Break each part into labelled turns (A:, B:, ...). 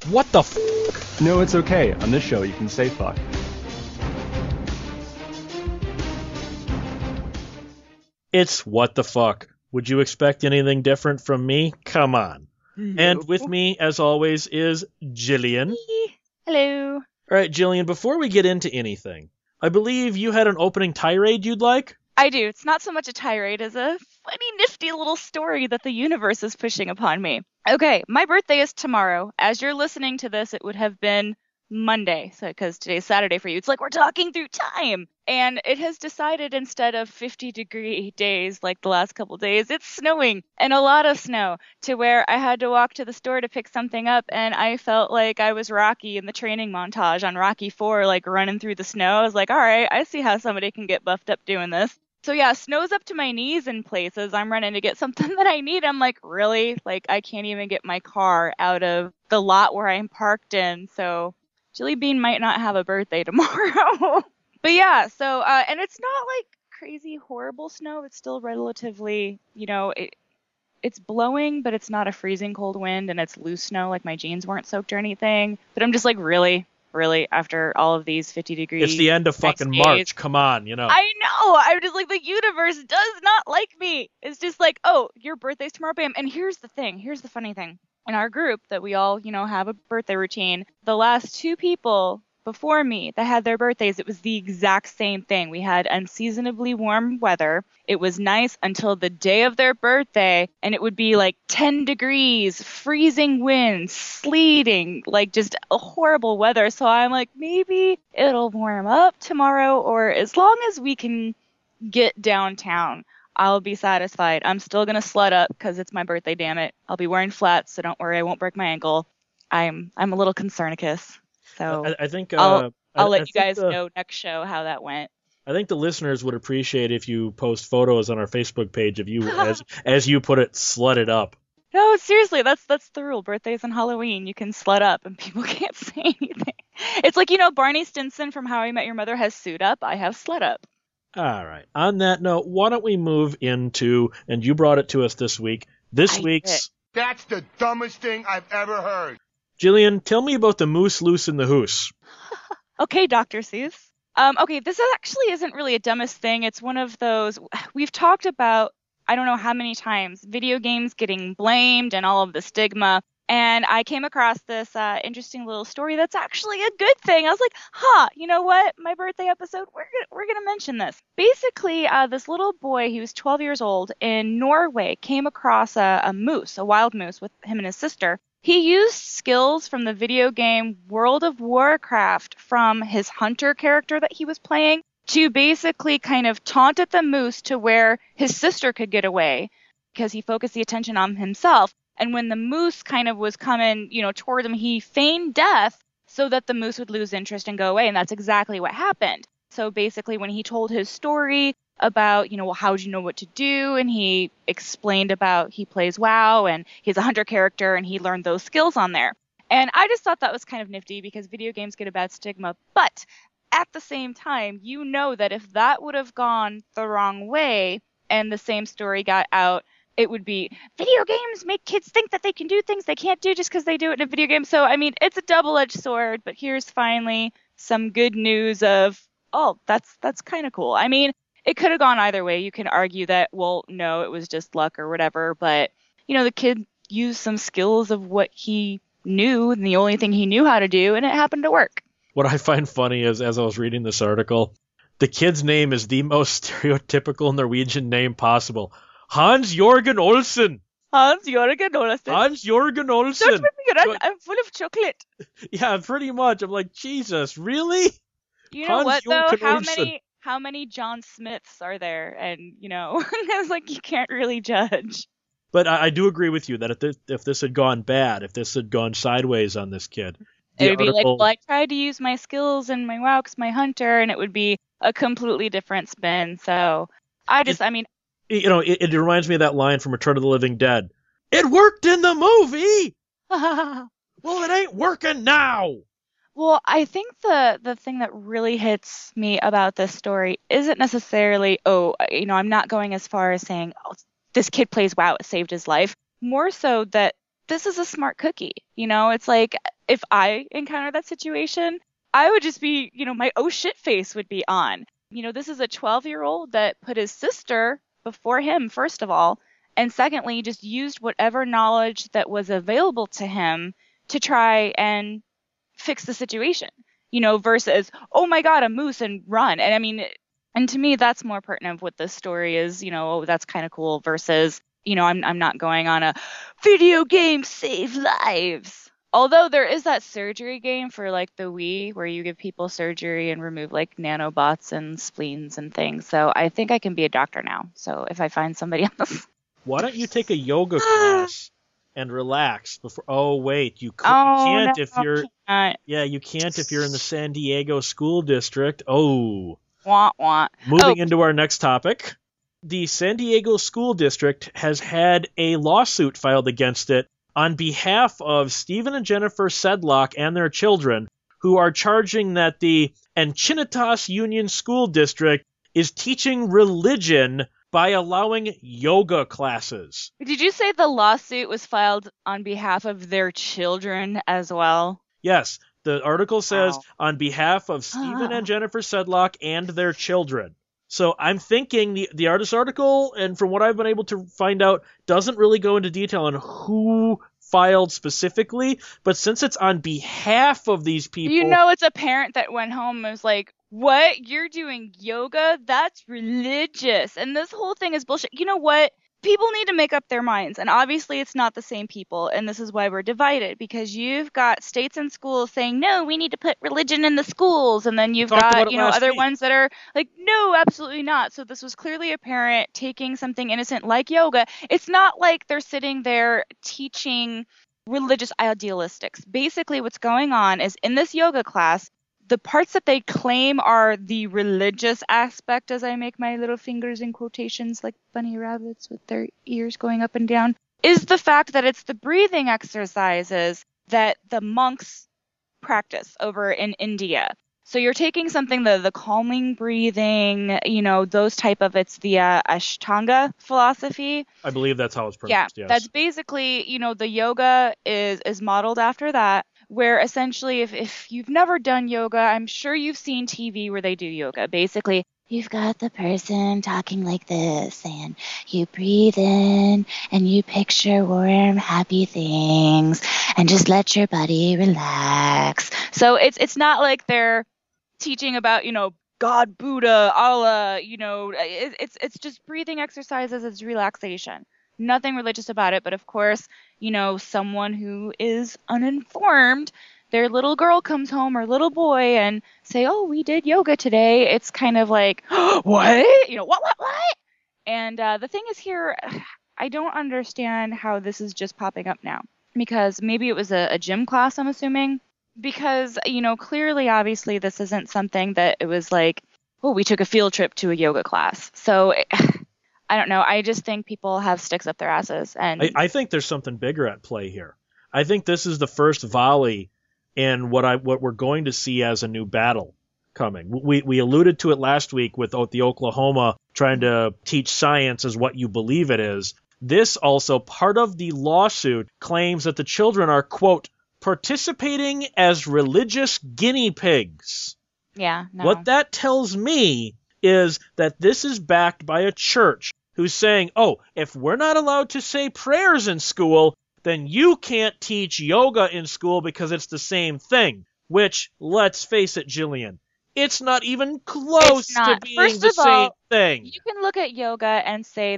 A: what the f***.
B: No, it's okay. On this show, you can say fuck.
A: It's what the fuck. Would you expect anything different from me? Come on.
C: No.
A: And with me, as always, is Jillian.
C: Hello.
A: All right, Jillian, before we get into anything, I believe you had an opening tirade you'd like?
C: I do. It's not so much a tirade as a funny, nifty little story that the universe is pushing upon me. Okay, my birthday is tomorrow. As you're listening to this, it would have been Monday, so because today's Saturday for you. It's like we're talking through time. And it has decided instead of 50-degree days like the last couple days, it's snowing, and a lot of snow, to where I had to walk to the store to pick something up, and I felt like I was Rocky in the training montage on Rocky IV, like running through the snow. I was like, all right, I see how somebody can get buffed up doing this. So yeah, snow's up to my knees in places. I'm running to get something that I need. I'm like, really? Like, I can't even get my car out of the lot where I'm parked in. So Jilly Bean might not have a birthday tomorrow. But yeah, so, and it's not like crazy horrible snow. It's still relatively, it's blowing, but it's not a freezing cold wind, and it's loose snow, like my jeans weren't soaked or anything. But I'm just like, really, after all of these 50 degrees.
A: It's the end of fucking March. Come on,
C: I know. I'm just like, the universe does not like me. It's just like, oh, your birthday's tomorrow, bam. And here's the thing. Here's the funny thing. In our group that we all, have a birthday routine, the last two people before me that had their birthdays, it was the exact same thing. We had unseasonably warm weather. It was nice until the day of their birthday, and it would be like 10 degrees, freezing winds, sleeting, like just a horrible weather. So I'm like, maybe it'll warm up tomorrow, or as long as we can get downtown, I'll be satisfied. I'm still going to slut up because it's my birthday, damn it. I'll be wearing flats, so don't worry, I won't break my ankle. I'm a little concernicus. So
A: I think
C: I'll let you guys know next show how that went.
A: I think the listeners would appreciate if you post photos on our Facebook page of you, as you put it, slutted up.
C: No, seriously, that's the rule. Birthdays and Halloween, you can slut up and people can't say anything. It's like, Barney Stinson from How I Met Your Mother has suit up. I have slut up.
A: All right. On that note, why don't we move into, and you brought it to us this week, week's...
D: That's the dumbest thing I've ever heard.
A: Jillian, tell me about the moose loose in the hoose.
C: Okay, Dr. Seuss. Okay, this actually isn't really a dumbest thing. It's one of those, we've talked about, I don't know how many times, video games getting blamed and all of the stigma. And I came across this interesting little story that's actually a good thing. I was like, you know what? My birthday episode, we're gonna mention this. Basically, this little boy, he was 12 years old, in Norway, came across a moose, a wild moose, with him and his sister. He used skills from the video game World of Warcraft from his hunter character that he was playing to basically kind of taunt at the moose to where his sister could get away, because he focused the attention on himself. And when the moose kind of was coming, toward him, he feigned death so that the moose would lose interest and go away. And that's exactly what happened. So basically, when he told his story about, well, how would you know what to do? And he explained about he plays WoW and he's a hunter character and he learned those skills on there. And I just thought that was kind of nifty because video games get a bad stigma. But at the same time, that if that would have gone the wrong way and the same story got out, it would be video games make kids think that they can do things they can't do just because they do it in a video game. So, I mean, it's a double-edged sword, but here's finally some good news of, oh, that's kind of cool. I mean, it could have gone either way. You can argue that, well, no, it was just luck or whatever. But, the kid used some skills of what he knew and the only thing he knew how to do, and it happened to work.
A: What I find funny is, as I was reading this article, the kid's name is the most stereotypical Norwegian name possible. Hans-Jorgen Olsen.
C: Hans-Jorgen Olsen.
A: Hans-Jorgen Olsen.
C: Don't make me I'm full of chocolate.
A: Yeah, pretty much. I'm like, Jesus, really?
C: You know what, though? How many John Smiths are there? And, it's like you can't really judge.
A: But I do agree with you that if this had gone bad, if this had gone sideways on this kid,
C: it would be like, well, I tried to use my skills and my WoW 'cause my hunter, and it would be a completely different spin. So it reminds me of that line from Return of the Living Dead. It worked in the movie! Well, it ain't working now! Well, I think the thing that really hits me about this story isn't necessarily, I'm not going as far as saying, oh, this kid plays WoW, it saved his life. More so that this is a smart cookie. It's like, if I encountered that situation, I would just be, my oh shit face would be on. This is a 12-year-old that put his sister before him, first of all, and secondly, just used whatever knowledge that was available to him to try and fix the situation, versus, oh my God, a moose, and run. And I mean, and to me, that's more pertinent of what this story is, oh, that's kind of cool, versus, I'm not going on a video game save lives. Although there is that surgery game for like the Wii where you give people surgery and remove like nanobots and spleens and things. So I think I can be a doctor now. So if I find somebody else.
A: Why don't you take a yoga class and relax before? Oh wait, you can't if you're. Yeah, you can't if you're in the San Diego school district. Oh.
C: Wah, wah.
A: Moving into our next topic. The San Diego school district has had a lawsuit filed against it on behalf of Stephen and Jennifer Sedlock and their children, who are charging that the Encinitas Union School District is teaching religion by allowing yoga classes.
C: Did you say the lawsuit was filed on behalf of their children as well?
A: Yes, the article says on behalf of Stephen and Jennifer Sedlock and their children. So I'm thinking the artist article, and from what I've been able to find out, doesn't really go into detail on who filed specifically, but since it's on behalf of these people...
C: it's a parent that went home and was like, what? You're doing yoga? That's religious. And this whole thing is bullshit. You know what? People need to make up their minds. And obviously it's not the same people. And this is why we're divided. Because you've got states and schools saying, no, we need to put religion in the schools. And then you've got, other ones that are like, no, absolutely not. So this was clearly a parent taking something innocent like yoga. It's not like they're sitting there teaching religious idealistics. Basically what's going on is in this yoga class, the parts that they claim are the religious aspect, as I make my little fingers in quotations like bunny rabbits with their ears going up and down, is the fact that it's the breathing exercises that the monks practice over in India. So you're taking something, the calming breathing, those type of, it's the Ashtanga philosophy.
A: I believe that's how it's pronounced, yes.
C: That's basically, the yoga is modeled after that. Where essentially, if you've never done yoga, I'm sure you've seen TV where they do yoga. Basically, you've got the person talking like this, and you breathe in, and you picture warm, happy things, and just let your body relax. So it's not like they're teaching about, God, Buddha, Allah, it's just breathing exercises, it's relaxation. Nothing religious about it, but of course, someone who is uninformed, their little girl comes home or little boy and say, oh, we did yoga today. It's kind of like, what? What? And the thing is here, I don't understand how this is just popping up now. Because maybe it was a gym class, I'm assuming. Because, clearly, obviously, this isn't something that it was like, oh, we took a field trip to a yoga class. So... I don't know. I just think people have sticks up their asses. And
A: I think there's something bigger at play here. I think this is the first volley in what we're going to see as a new battle coming. We alluded to it last week with the Oklahoma trying to teach science as what you believe it is. This also, part of the lawsuit, claims that the children are, quote, participating as religious guinea pigs.
C: Yeah, no.
A: What that tells me is that this is backed by a church who's saying, oh, if we're not allowed to say prayers in school, then you can't teach yoga in school because it's the same thing. Which, let's face it, Jillian, it's not even close to being the same thing.
C: You can look at yoga and say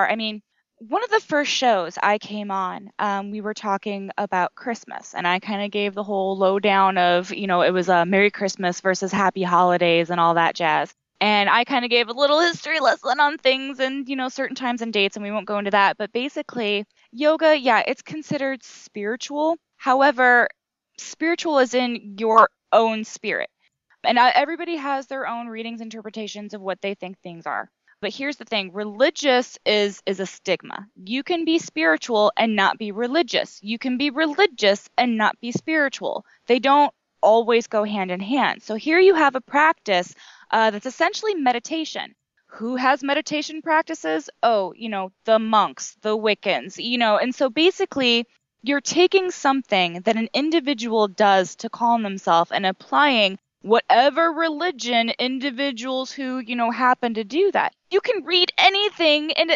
C: one of the first shows I came on, we were talking about Christmas, and I kind of gave the whole lowdown of, it was a Merry Christmas versus Happy Holidays and all that jazz. And I kind of gave a little history lesson on things and, certain times and dates, and we won't go into that. But basically, yoga, yeah, it's considered spiritual. However, spiritual is in your own spirit. And everybody has their own readings, interpretations of what they think things are. But here's the thing. Religious is a stigma. You can be spiritual and not be religious. You can be religious and not be spiritual. They don't always go hand in hand. So here you have a practice that's essentially meditation. Who has meditation practices? Oh, the monks, the Wiccans, and so basically You're taking something that an individual does to calm themselves and applying whatever religion individuals who, happen to do that. You can read anything and,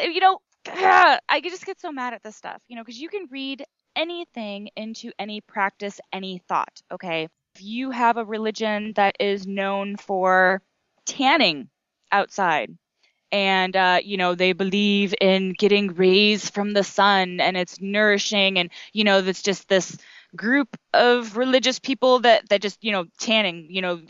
C: I just get so mad at this stuff, because you can read anything into any practice, any thought, okay? If you have a religion that is known for tanning outside, and, they believe in getting rays from the sun and it's nourishing, and, that's just this group of religious people that just, tanning,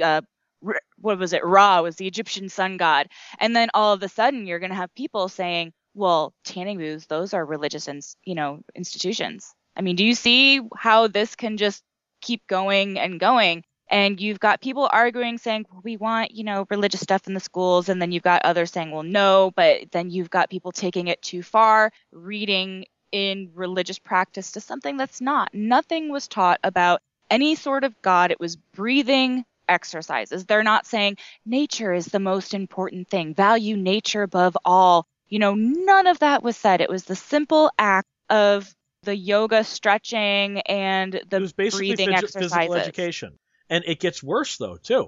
C: what was it? Ra was the Egyptian sun god. And then all of a sudden you're going to have people saying, well, tanning booths, those are religious, institutions. I mean, do you see how this can just keep going and going? And you've got people arguing, saying, well, we want, religious stuff in the schools. And then you've got others saying, well, no. But then you've got people taking it too far, reading in religious practice to something that's not. Nothing was taught about any sort of God. It was breathing exercises. They're not saying nature is the most important thing. Value nature above all. None of that was said. It was the simple act of the yoga, stretching, and the
A: it was basically
C: breathing exercises.
A: Physical education. And it gets worse, though, too.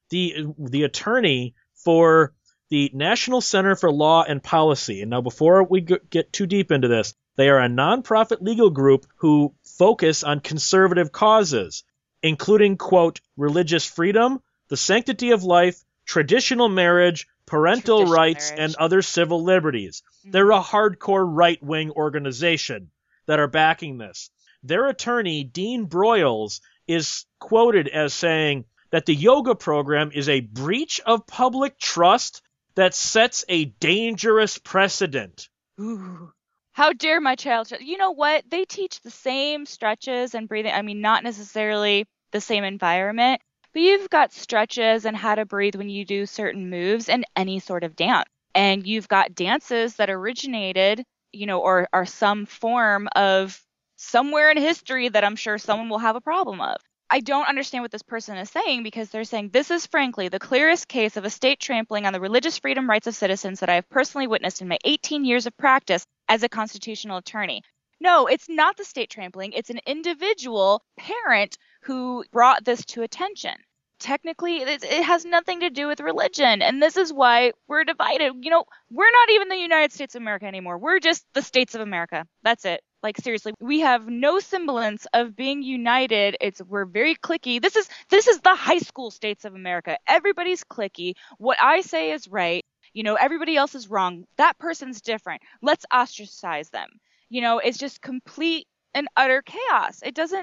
A: The attorney for the National Center for Law and Policy, and now before we get too deep into this, they are a nonprofit legal group who focus on conservative causes, including, quote, religious freedom, the sanctity of life, traditional marriage, parental rights, and other civil liberties. Mm-hmm. They're a hardcore right-wing organization that are backing this. Their attorney, Dean Broyles, is quoted as saying that the yoga program is a breach of public trust that sets a dangerous precedent.
C: Ooh. How dare my child? You know what? They teach the same stretches and breathing. I mean, not necessarily the same environment, but you've got stretches and how to breathe when you do certain moves in any sort of dance. And you've got dances that originated, or are some form of somewhere in history that I'm sure someone will have a problem of. I don't understand what this person is saying, because they're saying this is frankly the clearest case of a state trampling on the religious freedom rights of citizens that I have personally witnessed in my 18 years of practice as a constitutional attorney. No, it's not the state trampling. It's an individual parent who brought this to attention. Technically, it has nothing to do with religion. And this is why we're divided. We're not even the United States of America anymore. We're just the states of America. That's it. Like, seriously, we have no semblance of being united. We're very cliquey. This is the high school states of America. Everybody's cliquey. What I say is right. Everybody else is wrong. That person's different. Let's ostracize them. It's just complete and utter chaos.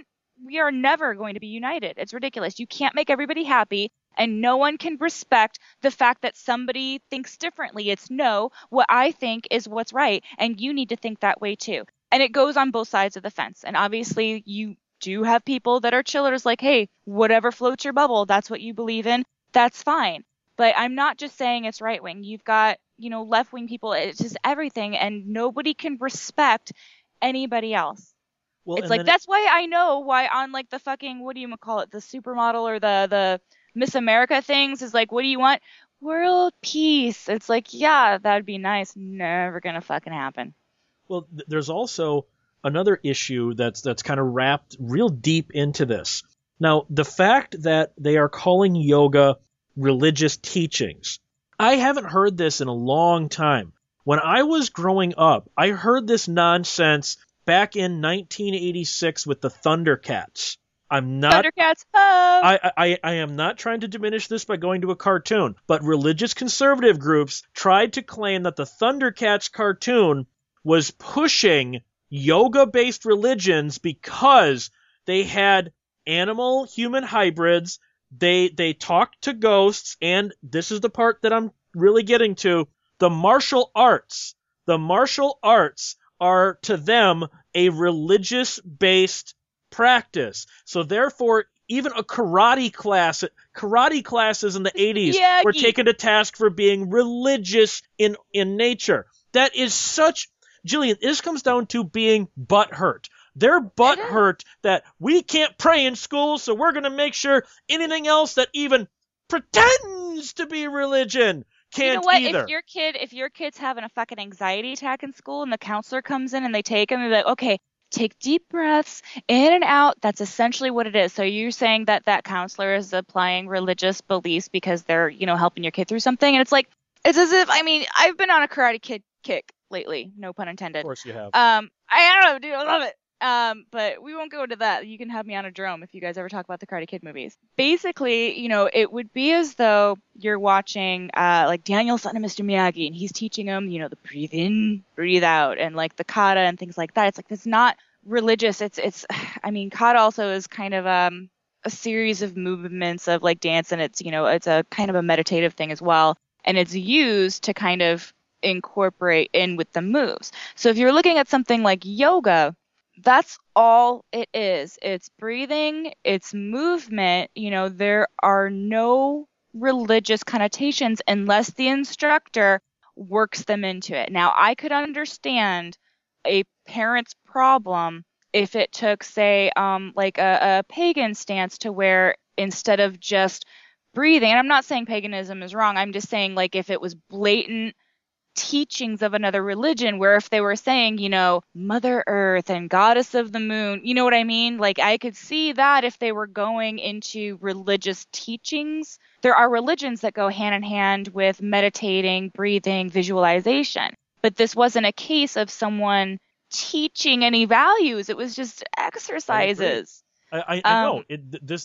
C: We are never going to be united. It's ridiculous. You can't make everybody happy, and no one can respect the fact that somebody thinks differently. It's no, what I think is what's right, and you need to think that way too. And it goes on both sides of the fence. And obviously you do have people that are chillers, like, hey, whatever floats your bubble, that's what you believe in, that's fine. But I'm not just saying it's right wing. You've got, left wing people. It's just everything, and nobody can respect anybody else. Well, it's like, that's why I know why on like the fucking, what do you call it, the supermodel or the Miss America things is like, what do you want? World peace. It's like, yeah, that'd be nice. Never gonna fucking happen.
A: Well, there's also another issue that's kind of wrapped real deep into this. Now, the fact that they are calling yoga religious teachings, I haven't heard this in a long time. When I was growing up, I heard this nonsense back in 1986 with the Thundercats.
C: Thundercats.
A: I am not trying to diminish this by going to a cartoon, but religious conservative groups tried to claim that the Thundercats cartoon was pushing yoga-based religions because they had animal-human hybrids, they talked to ghosts, and this is the part that I'm really getting to, the martial arts. The martial arts are, to them, a religious-based practice. So therefore, even a karate classes in the 80s were taken to task for being religious in nature. That is such... Jillian, this comes down to being butthurt. They're butthurt that we can't pray in school, so we're going to make sure anything else that even pretends to be religion can't either.
C: If your kid's having a fucking anxiety attack in school and the counselor comes in and they take him and they're like, okay, take deep breaths in and out. That's essentially what it is. So you're saying that that counselor is applying religious beliefs because they're, helping your kid through something. And it's like, it's as if, I've been on a Karate Kid kick lately. No pun intended.
A: Of course you have.
C: I don't know, dude. I love it. But we won't go into that. You can have me on a drum if you guys ever talk about the Karate Kid movies. Basically, it would be as though you're watching, like Daniel's son and Mr. Miyagi, and he's teaching him, the breathe in, breathe out, and like the kata and things like that. It's like, it's not religious. Kata also is kind of, a series of movements of like dance, and it's a kind of a meditative thing as well. And it's used to kind of incorporate in with the moves. So if you're looking at something like yoga, that's all it is. It's breathing, it's movement. There are no religious connotations unless the instructor works them into it. Now, I could understand a parent's problem if it took, say, like a pagan stance to where instead of just breathing, and I'm not saying paganism is wrong, I'm just saying like if it was blatant teachings of another religion, where if they were saying, Mother Earth and Goddess of the Moon, you know what I mean? Like I could see that if they were going into religious teachings. There are religions that go hand in hand with meditating, breathing, visualization. But this wasn't a case of someone teaching any values. It was just exercises.
A: I know. This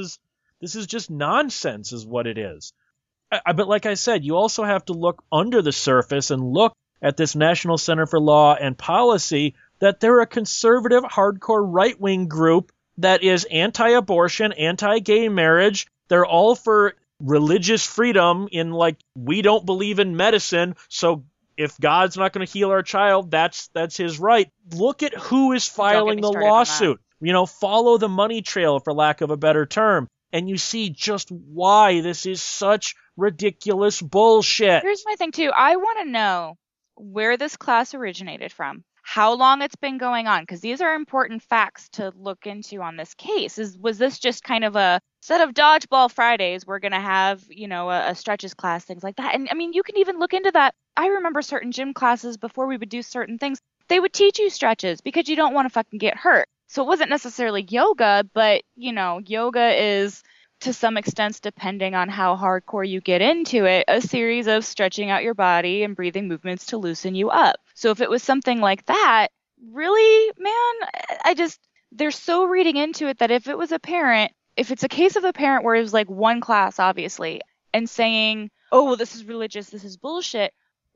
A: is just nonsense is what it is. But like I said, you also have to look under the surface and look at this National Center for Law and Policy, that they're a conservative, hardcore right-wing group that is anti-abortion, anti-gay marriage. They're all for religious freedom in like, we don't believe in medicine, so if God's not going to heal our child, that's his right. Look at who is filing the lawsuit. Follow the money trail, for lack of a better term. And you see just why this is such ridiculous bullshit.
C: Here's my thing, too. I want to know where this class originated from, how long it's been going on, because these are important facts to look into on this case. Was this just kind of a set of dodgeball Fridays? We're going to have, a stretches class, things like that. And, you can even look into that. I remember certain gym classes before we would do certain things. They would teach you stretches because you don't want to fucking get hurt. So it wasn't necessarily yoga, but, yoga is, to some extent, depending on how hardcore you get into it, a series of stretching out your body and breathing movements to loosen you up. So if it was something like that, really, man, they're so reading into it that if it was a parent, if it's a case of a parent where it was like one class, obviously, and saying, oh, well, this is religious, this is bullshit,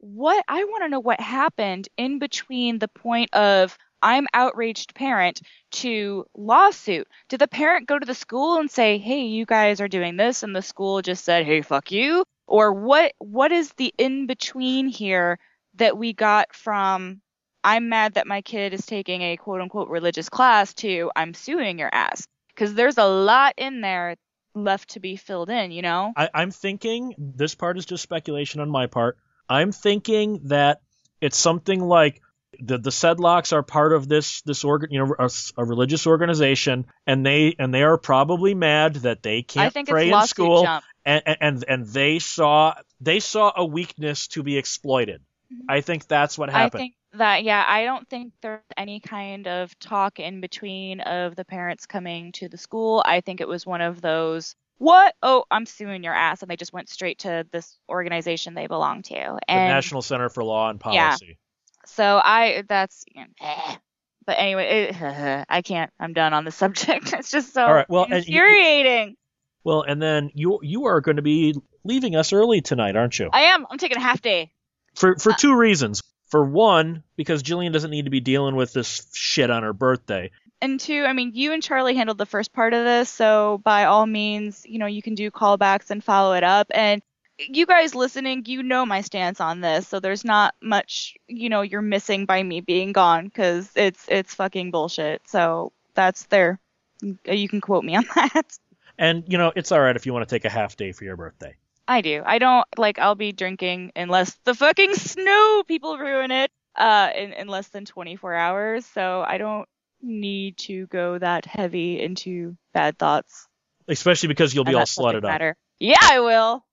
C: I want to know what happened in between the point of I'm outraged parent to lawsuit. Did the parent go to the school and say, hey, you guys are doing this, and the school just said, hey, fuck you? Or what is the in-between here that we got from I'm mad that my kid is taking a quote-unquote religious class to I'm suing your ass? Because there's a lot in there left to be filled in,
A: I'm thinking, this part is just speculation on my part, I'm thinking that it's something like the Sedlocks are part of this a religious organization, and they are probably mad that they can't pray in school, and they saw a weakness to be exploited. Mm-hmm. I think that's what happened.
C: I think that, I don't think there's any kind of talk in between of the parents coming to the school. I think it was one of those, what? Oh, I'm suing your ass, and they just went straight to this organization they belong to. And
A: the National Center for Law and Policy.
C: Yeah. So but anyway, I can't. I'm done on the subject. It's just so infuriating.
A: And then you are going to be leaving us early tonight, aren't you?
C: I am. I'm taking a half day.
A: For two reasons. For one, because Jillian doesn't need to be dealing with this shit on her birthday.
C: And two, you and Charlie handled the first part of this, so by all means, you can do callbacks and follow it up. And you guys listening, my stance on this, so there's not much, you're missing by me being gone, because it's fucking bullshit. So that's there. You can quote me on that.
A: And, it's all right if you want to take a half day for your birthday.
C: I do. I don't, I'll be drinking unless the fucking snow people ruin it, in less than 24 hours, so I don't need to go that heavy into bad thoughts.
A: Especially because you'll be all slutted up.
C: Yeah, I will.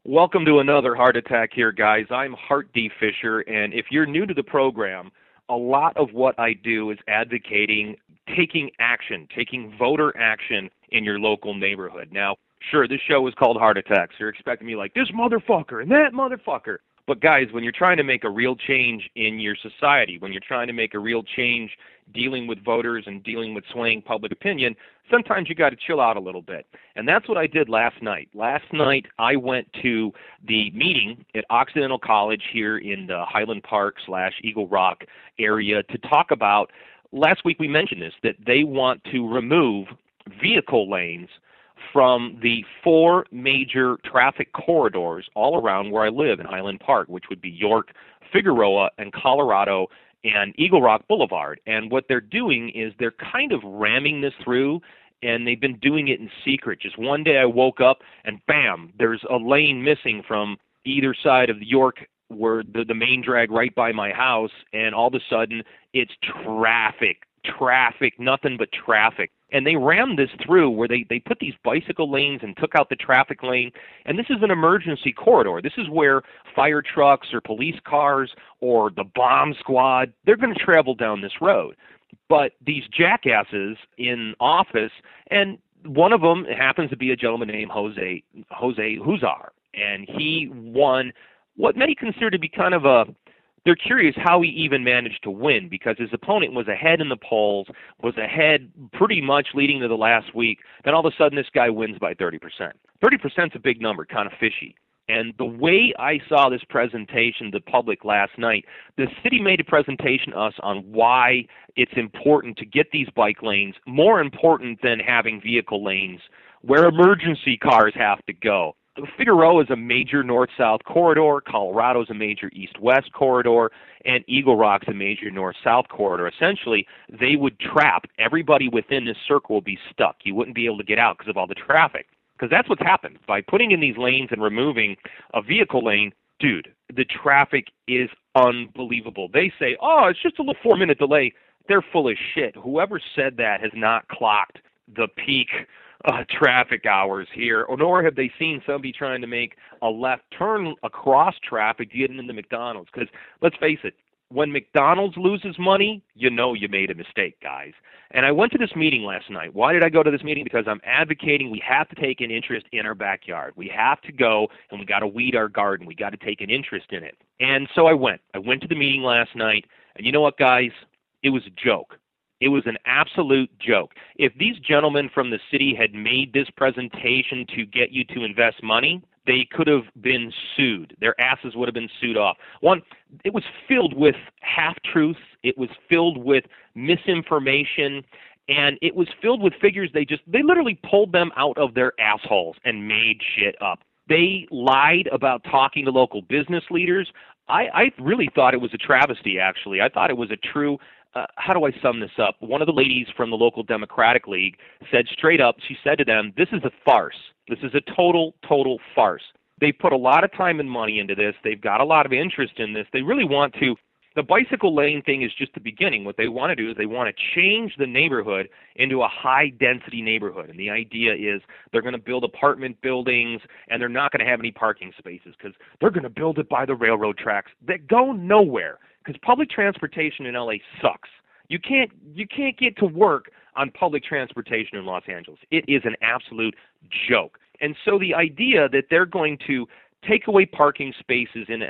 E: Welcome to another Heart Attack here, guys. I'm Hart D. Fisher, and if you're new to the program, a lot of what I do is advocating taking action, taking voter action in your local neighborhood. Now, sure, this show is called Heart Attacks. You're expecting me like, this motherfucker and that motherfucker. But guys, when you're trying to make a real change in your society, when you're trying to make a real change dealing with voters and dealing with swaying public opinion, sometimes you got to chill out a little bit. And that's what I did last night. Last night, I went to the meeting at Occidental College here in the Highland Park / Eagle Rock area to talk about, last week we mentioned this, that they want to remove vehicle lanes from the 4 major traffic corridors all around where I live in Highland Park, which would be York, Figueroa, and Colorado, and Eagle Rock Boulevard. And what they're doing is they're kind of ramming this through, and they've been doing it in secret. Just one day I woke up, and bam, there's a lane missing from either side of the York, where the main drag right by my house, and all of a sudden it's traffic, nothing but traffic. And they rammed this through where they put these bicycle lanes and took out the traffic lane. And this is an emergency corridor. This is where fire trucks or police cars or the bomb squad, they're going to travel down this road. But these jackasses in office, and one of them happens to be a gentleman named Jose Huizar. And he won what many consider to be kind of they're curious how he even managed to win, because his opponent was ahead in the polls, was ahead pretty much leading to the last week. Then all of a sudden this guy wins by 30%. 30% is a big number, kind of fishy. And the way I saw this presentation to the public last night, the city made a presentation to us on why it's important to get these bike lanes, more important than having vehicle lanes where emergency cars have to go. Figueroa is a major north-south corridor, Colorado is a major east-west corridor, and Eagle Rock's a major north-south corridor. Essentially, they would trap everybody within this circle would be stuck. You wouldn't be able to get out because of all the traffic. Because that's what's happened. By putting in these lanes and removing a vehicle lane, dude, the traffic is unbelievable. They say, oh, it's just a little 4-minute delay. They're full of shit. Whoever said that has not clocked the peak traffic hours here, nor have they seen somebody trying to make a left turn across traffic to get into McDonald's. Because let's face it, when McDonald's loses money, you know you made a mistake, guys. And I went to this meeting last night. Why did I go to this meeting? Because I'm advocating we have to take an interest in our backyard. We have to go and we got to weed our garden. We got to take an interest in it. And so I went. I went to the meeting last night, and you know what, guys? It was a joke. It was an absolute joke. If these gentlemen from the city had made this presentation to get you to invest money, they could have been sued. Their asses would have been sued off. One, it was filled with half-truths. It was filled with misinformation. And it was filled with figures they literally pulled them out of their assholes and made shit up. They lied about talking to local business leaders. I really thought it was a travesty, actually. I thought it was a true... how do I sum this up? One of the ladies from the local Democratic League said straight up, she said to them, this is a farce. This is a total farce. They put a lot of time and money into this. They've got a lot of interest in this. They really want to. The bicycle lane thing is just the beginning. What they want to do is they want to change the neighborhood into a high-density neighborhood. And the idea is they're going to build apartment buildings, and they're not going to have any parking spaces because they're going to build it by the railroad tracks that go nowhere. Because public transportation in LA sucks. You can't get to work on public transportation in Los Angeles. It is an absolute joke. And so the idea that they're going to take away parking spaces in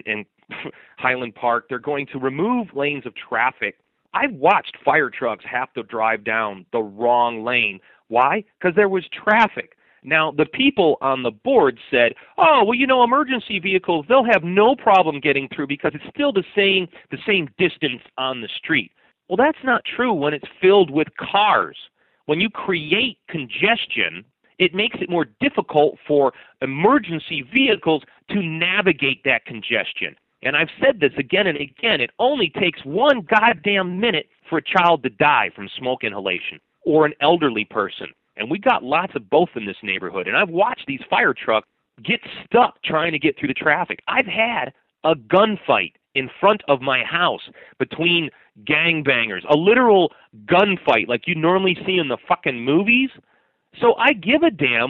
E: Highland Park, they're going to remove lanes of traffic. I've watched fire trucks have to drive down the wrong lane. Why? Because there was traffic. Now, the people on the board said, oh, well, you know, emergency vehicles, they'll have no problem getting through because it's still the same distance on the street. Well, that's not true when it's filled with cars. When you create congestion, it makes it more difficult for emergency vehicles to navigate that congestion. And I've said this again and again, it only takes one goddamn minute for a child to die from smoke inhalation or an elderly person. And we got lots of both in this neighborhood. And I've watched these fire trucks get stuck trying to get through the traffic. I've had a gunfight in front of my house between gangbangers, a literal gunfight like you normally see in the fucking movies. So I give a damn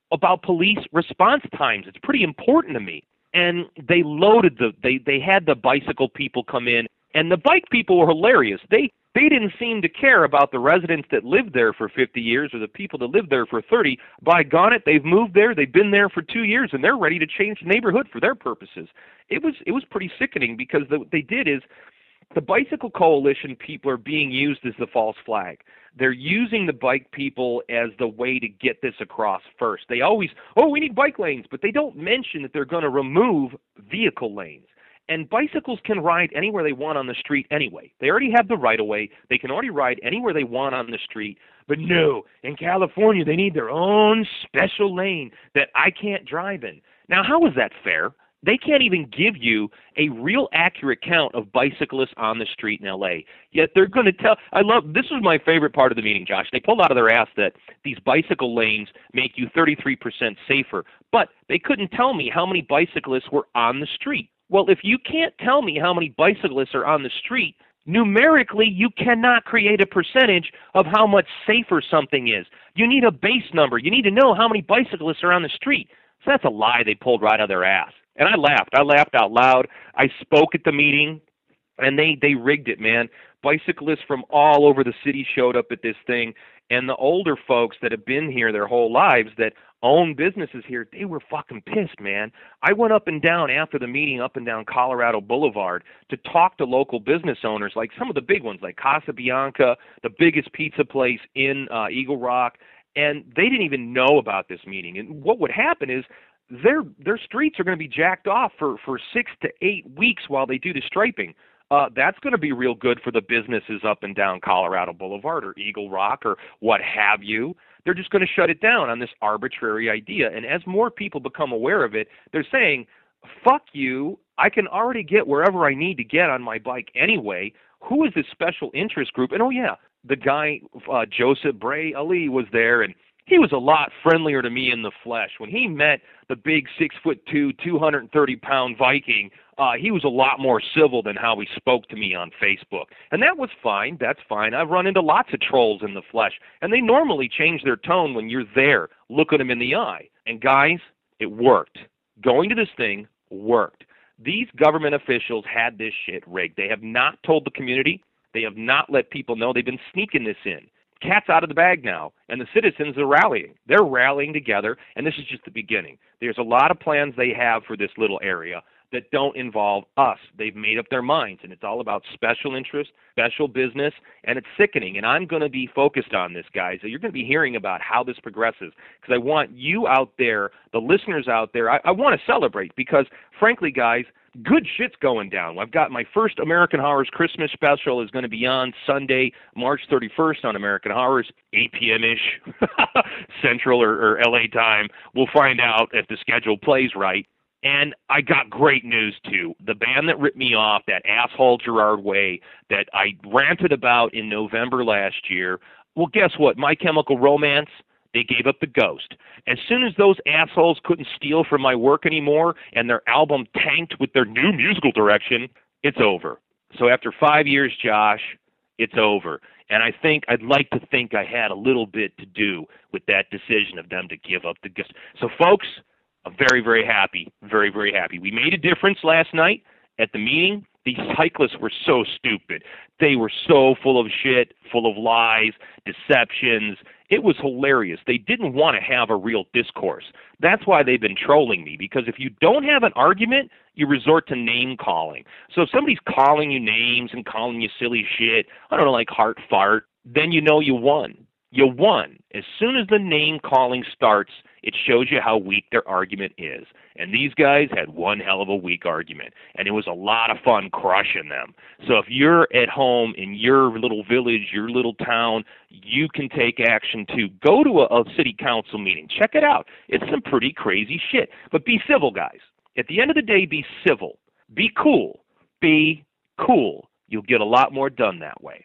E: about police response times. It's pretty important to me. And they loaded they had the bicycle people come in, and the bike people were hilarious. They didn't seem to care about the residents that lived there for 50 years or the people that lived there for 30. By gone it, they've moved there, they've been there for 2 years, and they're ready to change the neighborhood for their purposes. It was pretty sickening, because what they did is the bicycle coalition people are being used as the false flag. They're using the bike people as the way to get this across first. They always, we need bike lanes, but they don't mention that they're going to remove vehicle lanes. And bicycles can ride anywhere they want on the street anyway. They already have the right-of-way. They can already ride anywhere they want on the street. But no, in California, they need their own special lane that I can't drive in. Now, how is that fair? They can't even give you a real accurate count of bicyclists on the street in L.A., yet they're going to tell. This was my favorite part of the meeting, Josh. They pulled out of their ass that these bicycle lanes make you 33% safer, but they couldn't tell me how many bicyclists were on the street. Well, if you can't tell me how many bicyclists are on the street, numerically, you cannot create a percentage of how much safer something is. You need a base number. You need to know how many bicyclists are on the street. So that's a lie they pulled right out of their ass. And I laughed. I laughed out loud. I spoke at the meeting, and they rigged it, man. Bicyclists from all over the city showed up at this thing, and the older folks that have been here their whole lives that own businesses here, they were fucking pissed, man. I went up and down after the meeting, up and down Colorado Boulevard to talk to local business owners, like some of the big ones, like Casa Bianca, the biggest pizza place in Eagle Rock, and they didn't even know about this meeting. And what would happen is their streets are going to be jacked off for 6 to 8 weeks while they do the striping. That's going to be real good for the businesses up and down Colorado Boulevard or Eagle Rock or what have you. They're just going to shut it down on this arbitrary idea. And as more people become aware of it, they're saying, fuck you, I can already get wherever I need to get on my bike anyway. Who is this special interest group? And oh yeah, the guy, Joseph Bray Ali, was there, and he was a lot friendlier to me in the flesh. When he met the big 6'2", 230-pound Viking, he was a lot more civil than how he spoke to me on Facebook. And that was fine. That's fine. I've run into lots of trolls in the flesh, and they normally change their tone when you're there. Look at them in the eye. And guys, it worked. Going to this thing worked. These government officials had this shit rigged. They have not told the community. They have not let people know. They've been sneaking this in. Cat's out of the bag now, and the citizens are rallying. They're rallying together, and this is just the beginning. There's a lot of plans they have for this little area that don't involve us. They've made up their minds, and it's all about special interest, special business, and it's sickening. And I'm going to be focused on this, guys. You're going to be hearing about how this progresses, because I want you out there, the listeners out there, I want to celebrate, because, frankly, guys, good shit's going down. I've got my first American Horrors Christmas special is going to be on Sunday, March 31st on American Horrors, 8 p.m.-ish, Central or L.A. time. We'll find out if the schedule plays right. And I got great news, too. The band that ripped me off, that asshole Gerard Way that I ranted about in November last year, well, guess what? My Chemical Romance, they gave up the ghost. As soon as those assholes couldn't steal from my work anymore and their album tanked with their new musical direction, it's over. So after 5 years, Josh, it's over. And I'd like to think I had a little bit to do with that decision of them to give up the ghost. So, folks, I'm very, very happy. Very, very happy. We made a difference last night at the meeting. These cyclists were so stupid. They were so full of shit, full of lies, deceptions. It was hilarious. They didn't want to have a real discourse. That's why they've been trolling me, because if you don't have an argument, you resort to name calling. So if somebody's calling you names and calling you silly shit, I don't know, like heart fart, then you know you won. You won. As soon as the name calling starts, it shows you how weak their argument is. And these guys had one hell of a weak argument, and it was a lot of fun crushing them. So if you're at home in your little village, your little town, you can take action too. Go to a city council meeting. Check it out. It's some pretty crazy shit. But be civil, guys. At the end of the day, be civil. Be cool. Be cool. You'll get a lot more done that way.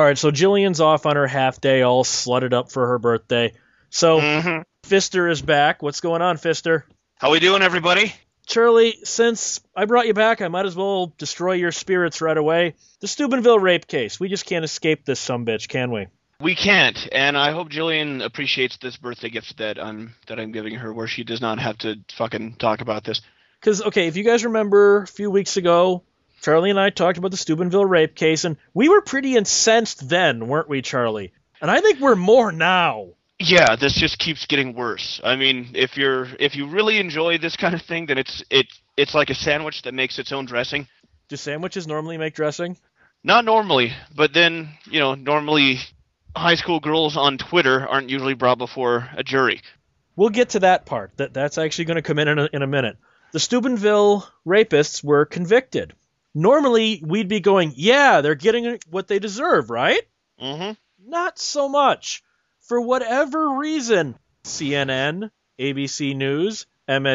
A: right, so Jillian's off on her half day, all slutted up for her birthday. So Fister is back. What's going on, Fister?
F: How we doing, everybody?
A: Charlie, since I brought you back, I might as well destroy your spirits right away. The Steubenville rape case. We just can't escape this sumbitch, can we?
F: We can't, and I hope Jillian appreciates this birthday gift that I'm giving her, where she does not have to fucking talk about this.
A: Because, okay, if you guys remember a few weeks ago, Charlie and I talked about the Steubenville rape case, and we were pretty incensed then, weren't we, Charlie? And I think we're more now.
F: Yeah, this just keeps getting worse. I mean, if you really enjoy this kind of thing, then it's like a sandwich that makes its own dressing.
A: Do sandwiches normally make dressing?
F: Not normally, but then, normally high school girls on Twitter aren't usually brought before a jury.
A: We'll get to that part. That's actually going to come in a minute. The Steubenville rapists were convicted. Normally, we'd be going, yeah, they're getting what they deserve, right?
F: Mm-hmm.
A: Not so much. For whatever reason, CNN, ABC News,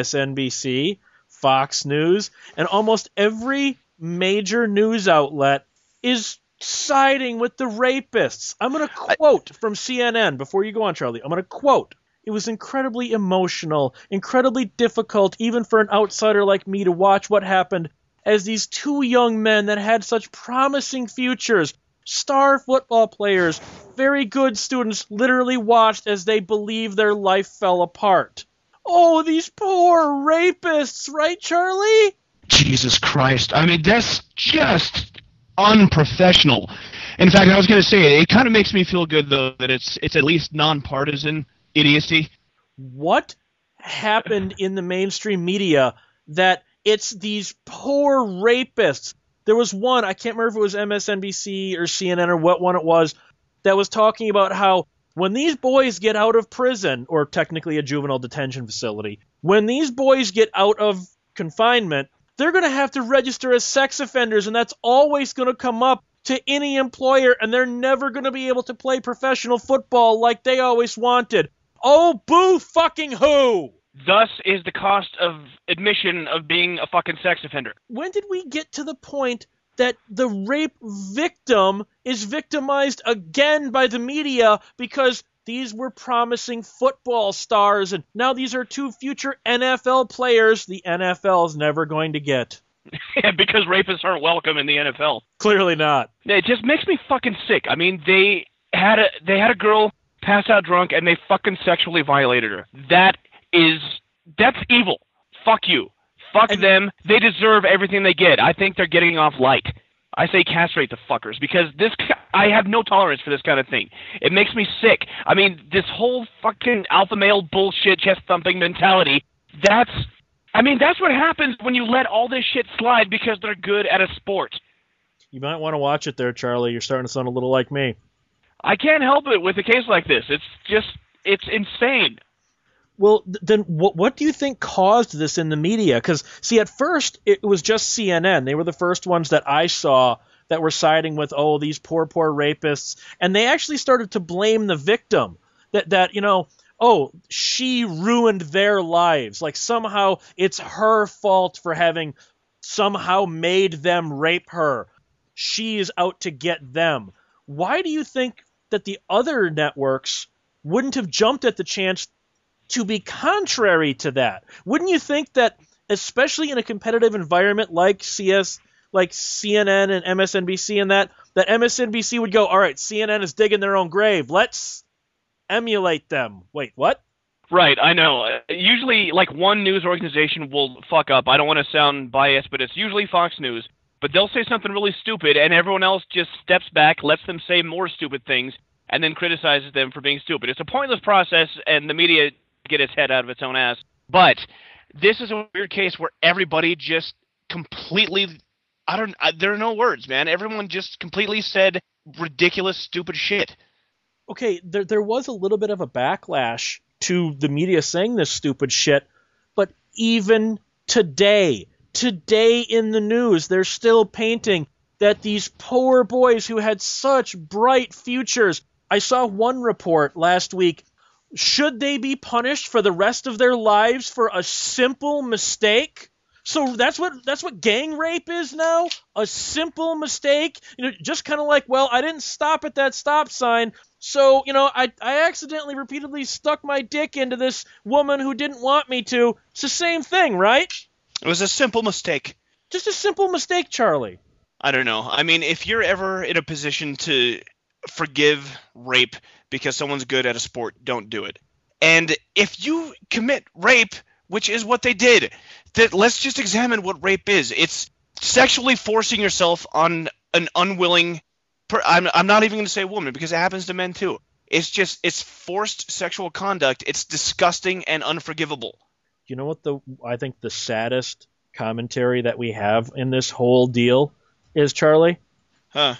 A: MSNBC, Fox News, and almost every major news outlet is siding with the rapists. I'm going to quote from CNN before you go on, Charlie. I'm going to quote. It was incredibly emotional, incredibly difficult, even for an outsider like me, to watch what happened as these two young men that had such promising futures, star football players, very good students, literally watched as they believed their life fell apart. Oh, these poor rapists, right, Charlie?
G: Jesus Christ. I mean, that's just unprofessional. In fact, I was going to say, it kind of makes me feel good, though, that it's at least nonpartisan idiocy.
A: What happened in the mainstream media that it's these poor rapists? There was one, I can't remember if it was MSNBC or CNN or what one it was, that was talking about how when these boys get out of prison, or technically a juvenile detention facility, when these boys get out of confinement, they're going to have to register as sex offenders, and that's always going to come up to any employer, and they're never going to be able to play professional football like they always wanted. Oh, boo fucking who!
H: Thus is the cost of admission of being a fucking sex offender.
A: When did we get to the point that the rape victim is victimized again by the media because these were promising football stars, and now these are two future NFL players the NFL is never going to get?
H: Yeah, because rapists aren't welcome in the NFL.
A: Clearly not.
H: It just makes me fucking sick. I mean, they had a girl pass out drunk and they fucking sexually violated her. That's evil. Fuck you. Fuck them. They deserve everything they get. I think they're getting off light. I say castrate the fuckers, because I have no tolerance for this kind of thing. It makes me sick. I mean, this whole fucking alpha male bullshit, chest thumping mentality, that's what happens when you let all this shit slide because they're good at a sport.
A: You might want to watch it there, Charlie. You're starting to sound a little like me.
H: I can't help it with a case like this. It's insane.
A: Well, then what do you think caused this in the media? Because, see, at first it was just CNN. They were the first ones that I saw that were siding with, oh, these poor rapists. And they actually started to blame the victim. That oh, she ruined their lives. Like somehow it's her fault for having somehow made them rape her. She's out to get them. Why do you think that the other networks wouldn't have jumped at the chance to be contrary to that? Wouldn't you think that, especially in a competitive environment like CNN and MSNBC and that MSNBC would go, all right, CNN is digging their own grave. Let's emulate them. Wait, what?
H: Right, I know. Usually, like, one news organization will fuck up. I don't want to sound biased, but it's usually Fox News. But they'll say something really stupid, and everyone else just steps back, lets them say more stupid things, and then criticizes them for being stupid. It's a pointless process, and the media get its head out of its own ass. But this is a weird case where everybody just completely, there are no words, man. Everyone just completely said ridiculous, stupid shit.
A: Okay, there was a little bit of a backlash to the media saying this stupid shit, but even today in the news, they're still painting that these poor boys who had such bright futures. I saw one report last week. Should they be punished for the rest of their lives for a simple mistake? So that's what gang rape is now? A simple mistake? Just kind of like, well, I didn't stop at that stop sign, so, I accidentally repeatedly stuck my dick into this woman who didn't want me to. It's the same thing, right?
F: It was a simple mistake.
A: Just a simple mistake, Charlie.
F: I don't know. I mean, if you're ever in a position to forgive rape because someone's good at a sport, don't do it. And if you commit rape, which is what they did, let's just examine what rape is. It's sexually forcing yourself on an unwilling I'm not even going to say woman because it happens to men too. It's forced sexual conduct. It's disgusting and unforgivable.
A: You know what I think the saddest commentary that we have in this whole deal is, Charlie?
F: Huh.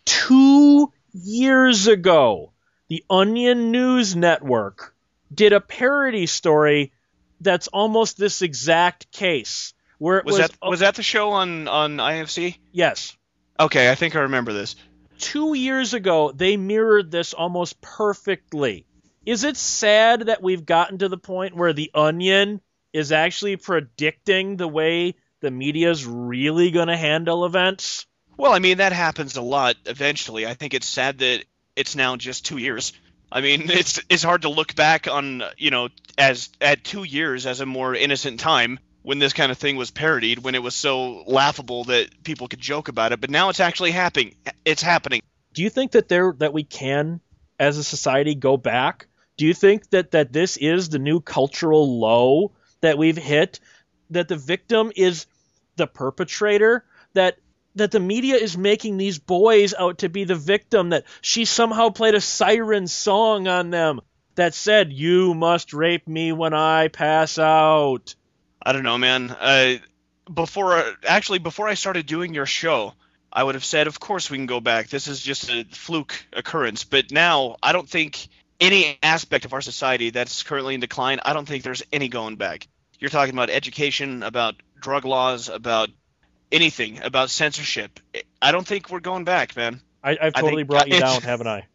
A: 2 years ago, the Onion News Network did a parody story that's almost this exact case. Where it
F: was that the show on IFC?
A: Yes.
F: Okay, I think I remember this.
A: 2 years ago, they mirrored this almost perfectly. Is it sad that we've gotten to the point where the Onion is actually predicting the way the media's really going to handle events?
F: Well, I mean, that happens a lot eventually. I think it's sad that it's now just 2 years. I mean, it's hard to look back on, as at 2 years as a more innocent time when this kind of thing was parodied, when it was so laughable that people could joke about it. But now it's actually happening. It's happening.
A: Do you think that we can, as a society, go back? Do you think that this is the new cultural low that we've hit? That the victim is the perpetrator? That the media is making these boys out to be the victim? That she somehow played a siren song on them that said, "You must rape me when I pass out"?
F: I don't know, man. Before I started doing your show, I would have said, of course we can go back. This is just a fluke occurrence. But now, I don't think any aspect of our society that's currently in decline, I don't think there's any going back. You're talking about education, about drug laws, about anything, about censorship. I don't think we're going back, man.
A: I've totally brought you down, haven't I?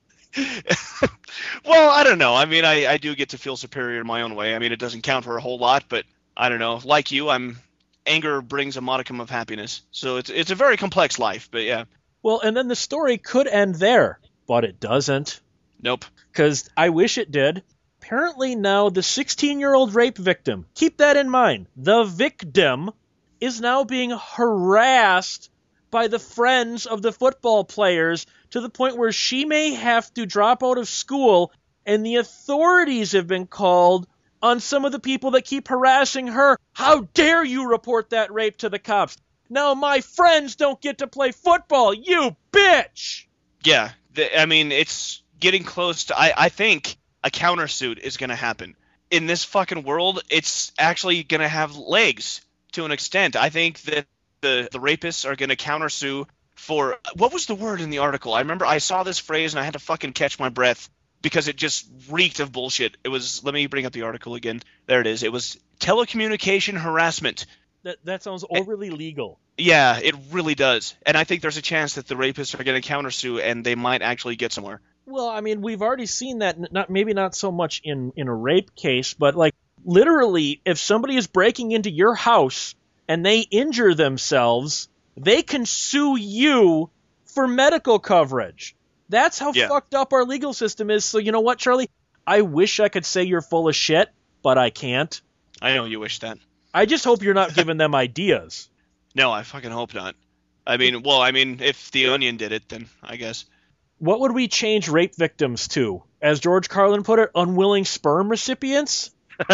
F: Well, I don't know. I mean, I do get to feel superior in my own way. I mean, it doesn't count for a whole lot, but I don't know. Like you, anger brings a modicum of happiness. So it's a very complex life, but yeah.
A: Well, and then the story could end there, but it doesn't.
F: Nope.
A: Because I wish it did. Apparently now the 16-year-old rape victim, keep that in mind, the victim is now being harassed by the friends of the football players to the point where she may have to drop out of school, and the authorities have been called on some of the people that keep harassing her. How dare you report that rape to the cops? Now my friends don't get to play football, you bitch!
F: Yeah, I mean, it's getting close to... I think a countersuit is going to happen. In this fucking world, it's actually going to have legs to an extent. I think that the rapists are going to countersue for... What was the word in the article? I remember I saw this phrase and I had to fucking catch my breath because it just reeked of bullshit. It was... Let me bring up the article again. There it is. It was telecommunication harassment.
A: That sounds overly legal.
F: Yeah, it really does. And I think there's a chance that the rapists are going to countersue and they might actually get somewhere.
A: Well, I mean, we've already seen that, maybe not so much in a rape case, but like literally if somebody is breaking into your house and they injure themselves, they can sue you for medical coverage. That's how fucked up our legal system is. So you know what, Charlie? I wish I could say you're full of shit, but I can't.
F: I know you wish that.
A: I just hope you're not giving them ideas.
F: No, I fucking hope not. I mean, if the Onion did it, then I guess.
A: What would we change rape victims to? As George Carlin put it, unwilling sperm recipients?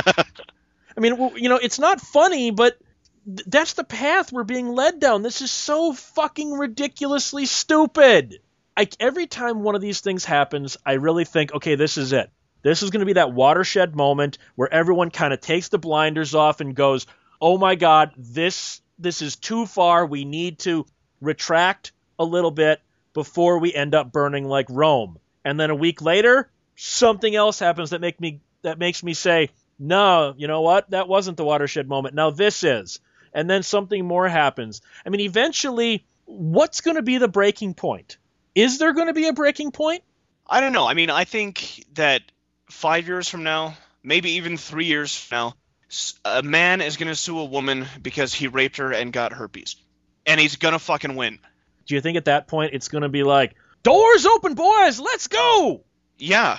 A: I mean, it's not funny, but that's the path we're being led down. This is so fucking ridiculously stupid. Every time one of these things happens, I really think, okay, this is it. This is going to be that watershed moment where everyone kind of takes the blinders off and goes, oh my God, this is too far. We need to retract a little bit before we end up burning like Rome. And then a week later, something else happens that makes me say, no, you know what? That wasn't the watershed moment. Now this is. And then something more happens. I mean, eventually, what's going to be the breaking point? Is there going to be a breaking point?
F: I don't know. I mean, I think that 5 years from now, maybe even 3 years from now, A man is going to sue a woman because he raped her and got herpes. And he's going to fucking win.
A: Do you think at that point it's going to be like, doors open, boys, let's go?
F: Yeah,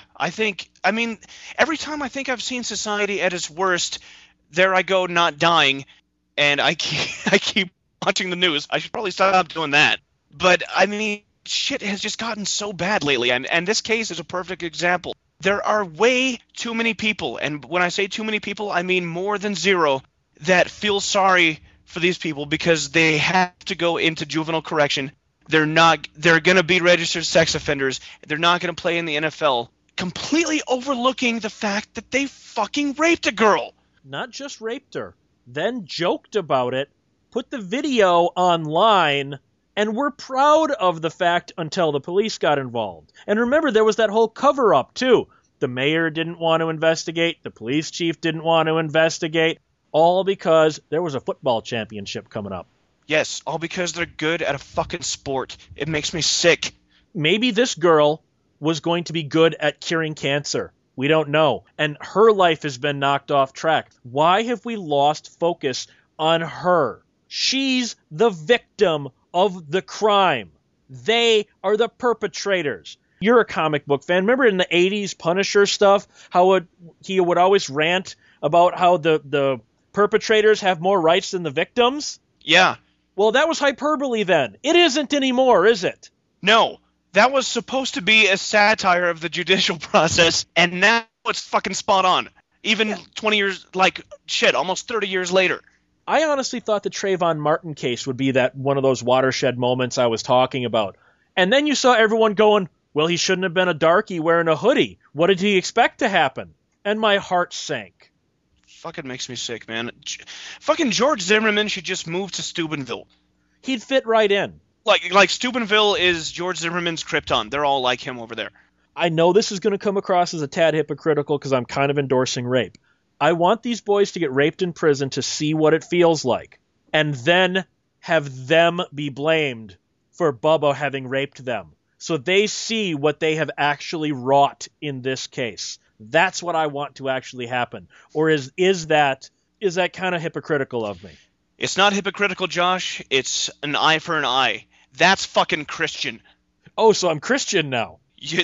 F: I mean, every time I think I've seen society at its worst, there I go not dying, and I keep watching the news. I should probably stop doing that. But, I mean, shit has just gotten so bad lately, and this case is a perfect example. There are way too many people, and when I say too many people, I mean more than zero, that feel sorry for these people because they have to go into juvenile correction. They're going to be registered sex offenders. They're not going to play in the NFL, completely overlooking the fact that they fucking raped a girl.
A: Not just raped her, then joked about it, put the video online, and were proud of the fact until the police got involved. And remember, there was that whole cover-up, too. The mayor didn't want to investigate. The police chief didn't want to investigate. All because there was a football championship coming up.
F: Yes, all because they're good at a fucking sport. It makes me sick.
A: Maybe this girl was going to be good at curing cancer. We don't know. And her life has been knocked off track. Why have we lost focus on her? She's the victim of the crime. They are the perpetrators. You're a comic book fan. Remember in the 80s Punisher stuff, how he would always rant about how the perpetrators have more rights than the victims?
F: Yeah.
A: Well, that was hyperbole then. It isn't anymore, is it?
F: No. That was supposed to be a satire of the judicial process, and now it's fucking spot on. Even 20 years, almost 30 years later.
A: I honestly thought the Trayvon Martin case would be that one of those watershed moments I was talking about. And then you saw everyone going, well, he shouldn't have been a darky wearing a hoodie. What did he expect to happen? And my heart sank.
F: Fucking makes me sick, man. Fucking George Zimmerman should just move to Steubenville.
A: He'd fit right in.
F: Like Steubenville is George Zimmerman's Krypton. They're all like him over there.
A: I know this is going to come across as a tad hypocritical because I'm kind of endorsing rape. I want these boys to get raped in prison to see what it feels like, and then have them be blamed for Bubba having raped them, so they see what they have actually wrought in this case. That's what I want to actually happen. Or is that kind of hypocritical of me?
F: It's not hypocritical, Josh. It's an eye for an eye. That's fucking Christian.
A: Oh, so I'm Christian now.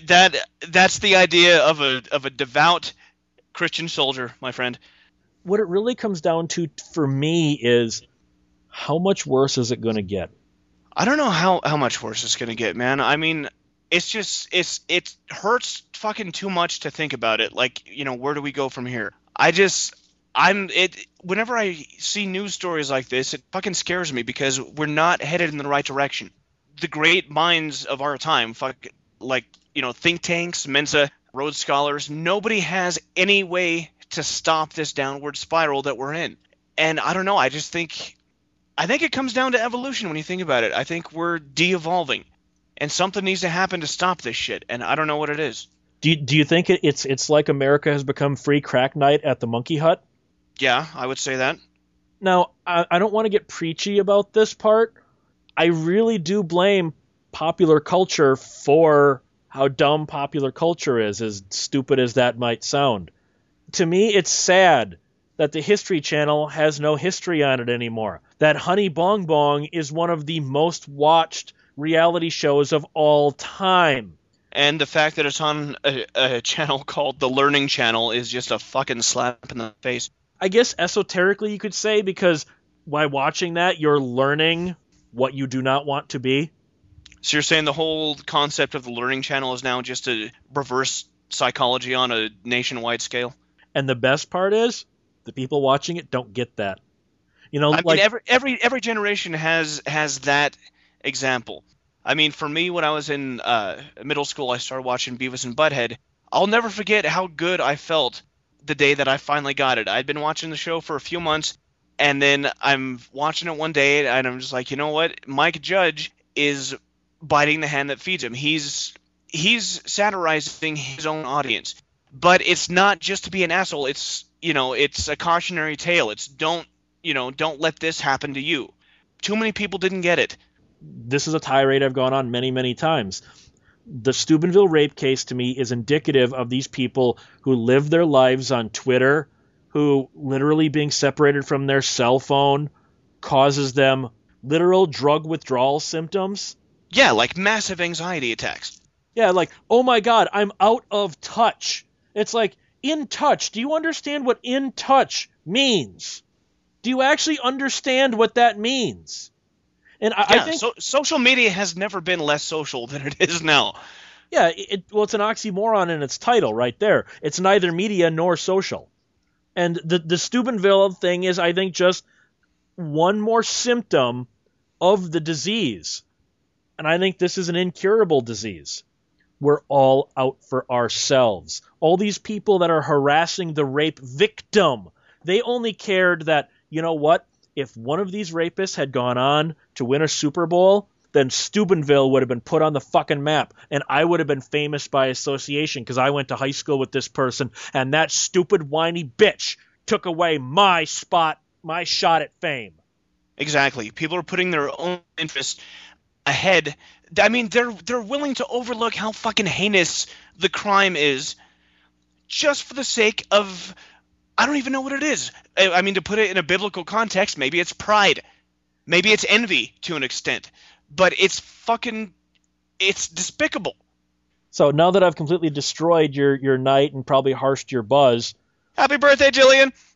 F: That's the idea of a devout Christian soldier, my friend.
A: What it really comes down to for me is how much worse is it going to get?
F: I don't know how much worse it's going to get, man. I mean, it hurts fucking too much to think about it. Like, where do we go from here? Whenever I see news stories like this, it fucking scares me because we're not headed in the right direction. The great minds of our time, think tanks, Mensa, Rhodes Scholars, nobody has any way to stop this downward spiral that we're in. And I don't know, I think it comes down to evolution when you think about it. I think we're de-evolving. And something needs to happen to stop this shit, and I don't know what it is.
A: Do you think it's like America has become free crack night at the Monkey Hut?
F: Yeah, I would say that.
A: Now, I don't want to get preachy about this part. I really do blame popular culture for how dumb popular culture is, as stupid as that might sound. To me, it's sad that the History Channel has no history on it anymore. That Honey Bong Bong is one of the most watched reality shows of all time.
F: And the fact that it's on a channel called The Learning Channel is just a fucking slap in the face.
A: I guess esoterically you could say, because by watching that, you're learning what you do not want to be.
F: So you're saying the whole concept of the Learning Channel is now just a reverse psychology on a nationwide scale?
A: And the best part is, the people watching it don't get that.
F: I mean, every generation has that example. I mean, for me, when I was in middle school, I started watching Beavis and Butthead. I'll never forget how good I felt the day that I finally got it. I'd been watching the show for a few months, and then I'm watching it one day, and I'm just like, you know what? Mike Judge is biting the hand that feeds him. He's satirizing his own audience. But it's not just to be an asshole. It's a cautionary tale. It's don't let this happen to you. Too many people didn't get it.
A: This is a tirade I've gone on many, many times. The Steubenville rape case to me is indicative of these people who live their lives on Twitter, who literally being separated from their cell phone causes them literal drug withdrawal symptoms.
F: Yeah, like massive anxiety attacks.
A: Yeah, like, oh my God, I'm out of touch. It's like, in touch. Do you understand what in touch means? Do you actually understand what that means? And I think
F: social media has never been less social than it is now.
A: Yeah, it's an oxymoron in its title right there. It's neither media nor social. And the Steubenville thing is, I think, just one more symptom of the disease. And I think this is an incurable disease. We're all out for ourselves. All these people that are harassing the rape victim, they only cared that, you know what, if one of these rapists had gone on to win a Super Bowl, then Steubenville would have been put on the fucking map, and I would have been famous by association because I went to high school with this person, and that stupid whiny bitch took away my spot, my shot at fame.
F: Exactly. People are putting their own interests ahead. I mean, they're willing to overlook how fucking heinous the crime is just for the sake of, I don't even know what it is. I mean, to put it in a biblical context, maybe it's pride. Maybe it's envy to an extent. But it's despicable.
A: So now that I've completely destroyed your night and probably harshed your buzz.
F: Happy birthday, Jillian!